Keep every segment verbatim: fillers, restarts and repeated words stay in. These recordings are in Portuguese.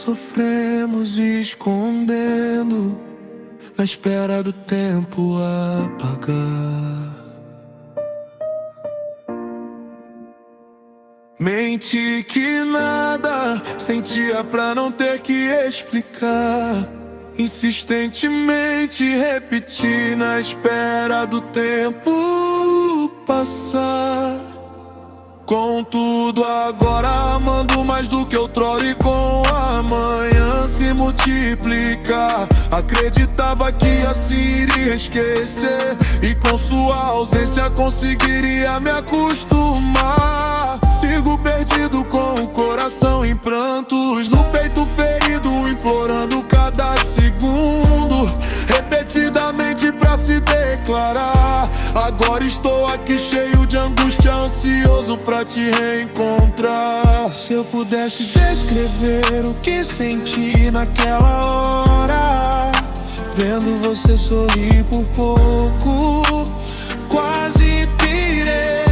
sofremos escondendo, na espera do tempo apagar. Menti que nada sentia pra não ter que explicar. Insistentemente repeti na espera do tempo passar. Contudo agora amando mais do que outrora, e com amanhã se multiplicar. Acreditava que assim iria esquecer, e com sua ausência conseguiria me acostumar. Sigo perdido com o coração em prantos, no peito ferido, implorando cada segundo, repetidamente pra se declarar. Agora estou aqui cheio de angústia, ansioso pra te reencontrar. Se eu pudesse descrever o que senti naquela hora, vendo você sorrir por pouco, quase pirei.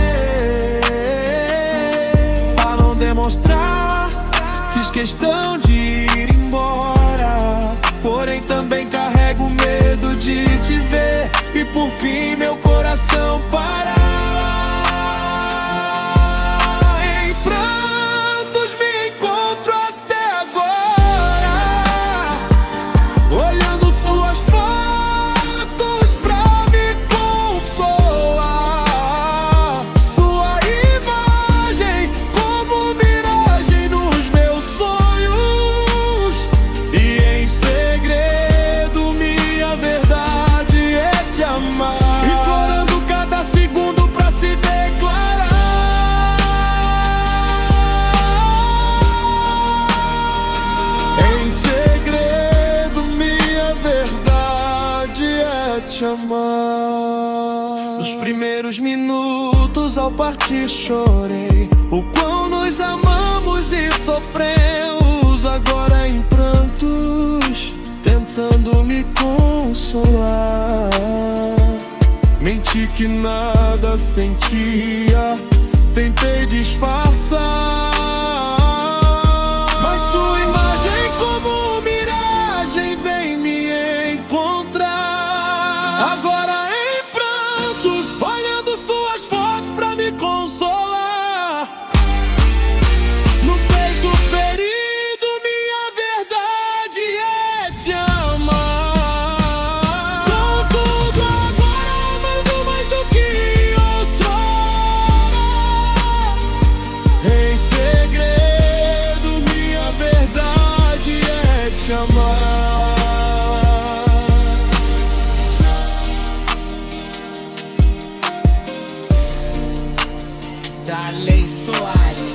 Pra não demonstrar, fiz questão de ir embora, porém também carrego medo de te ver e por fim meu coração parar. Em prantos me encontro até agora, olhando suas fotos pra me consolar. Sua imagem como miragem nos meus sonhos, e em segredo minha verdade é te amar. Implorando cada segundo pra se declarar. Em segredo minha verdade é te amar. Nos primeiros minutos ao partir chorei o quão nos amamos e sofremos. Agora em prantos, tentando me consolar. Menti que nada sentia, tentei disfarçar, mas sua imagem como miragem vem me encontrar. Agora em prantos, olhando suas fotos pra me consolar. No peito ferido, minha verdade é te amar. Contudo agora amando mais do que outrora. Em segredo minha verdade é te amar. Darley Soares.